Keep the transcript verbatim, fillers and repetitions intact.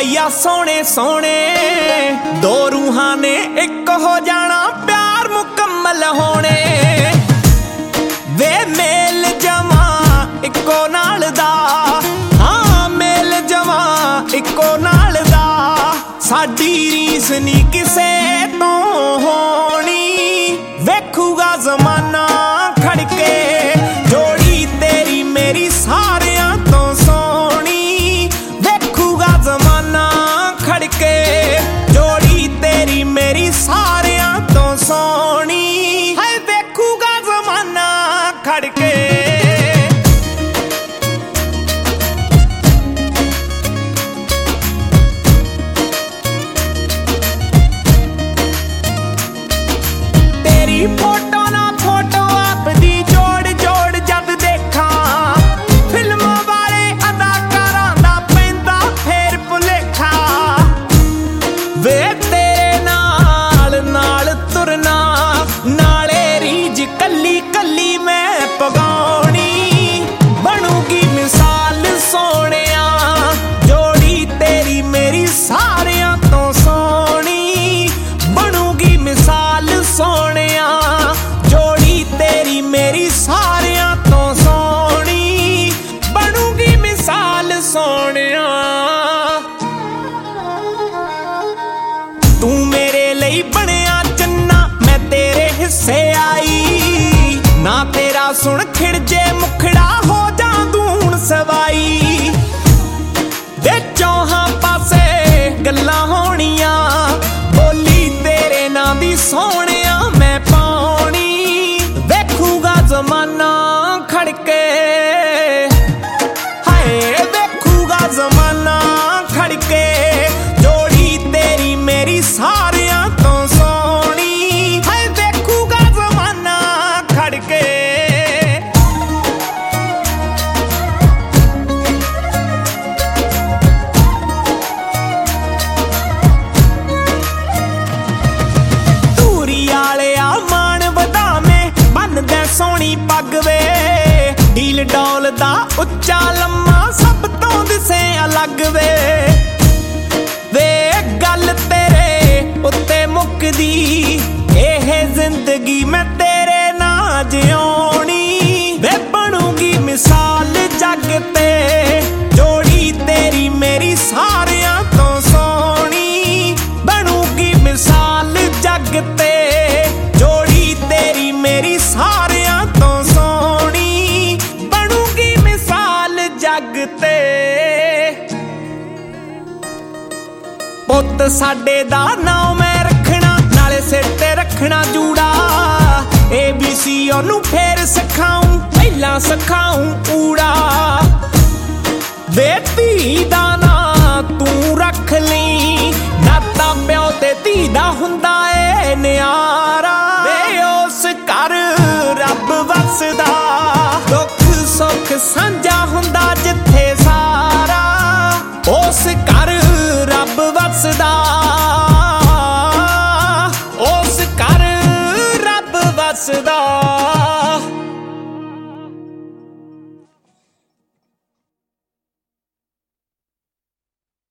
पाईया सोने सोने दो रूहां ने एक हो जाना प्यार मुकम्मल होने वे मेल जमा इको नाल दा हाँ मेल जमा इको नाल दा साडी रीस नी किसे तो होनी वेखूगा जमाना खड़के जोड़ी तेरी मेरी सारियां तो सोनी वेखूगा जमाना खड़के जोड़ी तेरी मेरी सारियां तो सोनी है वेखूगा जमाना खड़के फोटो ना फोटो आपदी जोड़ जोड़ जद देखा फिल्म वाले अदाकारां दा पैंदा फेर भुलेखा वे तेरे नाल नाल तुरना नाले रीज कली कली मैं पगाउणी बनूगी मिसाल सोहणिया जोड़ी तेरी मेरी सारियां तो सोहणी बनूगी मिसाल सोहणिया जोड़ी तेरी मेरी सारियां तो सोहणी बनूगी मिसाल सोहणिया तू मेरे लई बनिया चन्ना मैं तेरे हिस्से आई ना तेरा सुन खिड़जे मुखड़ा हो जा दूण सवाई दे चौहां पासे गल्लां होणियां बोली तेरे नां दी सोहणिया मैं पाउणी वेखूगा जमाना खड़के हाय वेखूगा जमाना खड़के जोड़ी तेरी मेरी सारियां तो सोहणी हाय वेखूगा जमाना खड़के सोहनी पग वे ढील डौल दा उच्चा लम्मा सब तो दिसे अलग वे वे गल तेरे उत्ते मुकदी एह जिंदगी मैं तेरे ना जियोनी वे बनूगी मिसाल जग ते जोड़ी तेरी मेरी सारियां तो सोहनी बनूगी मिसाल जग ते जोड़ी तेरी मेरी सारियां तो सोहनी बनूगी मिसाल जग ते पुत्त साडे दा नाम मैं रखना नाले सिर ते रखना जूड़ा ए बी सी ओनू फेर सिखाऊं पहला सिखाऊं ऊड़ा वे धी दा ना तू रख ली नाता प्यो ते धी दा हुंदा ए नियारा वे उस घर रब वसदा दुख सुख साझा हुंदा जिथे सारा उस घर रब वसदा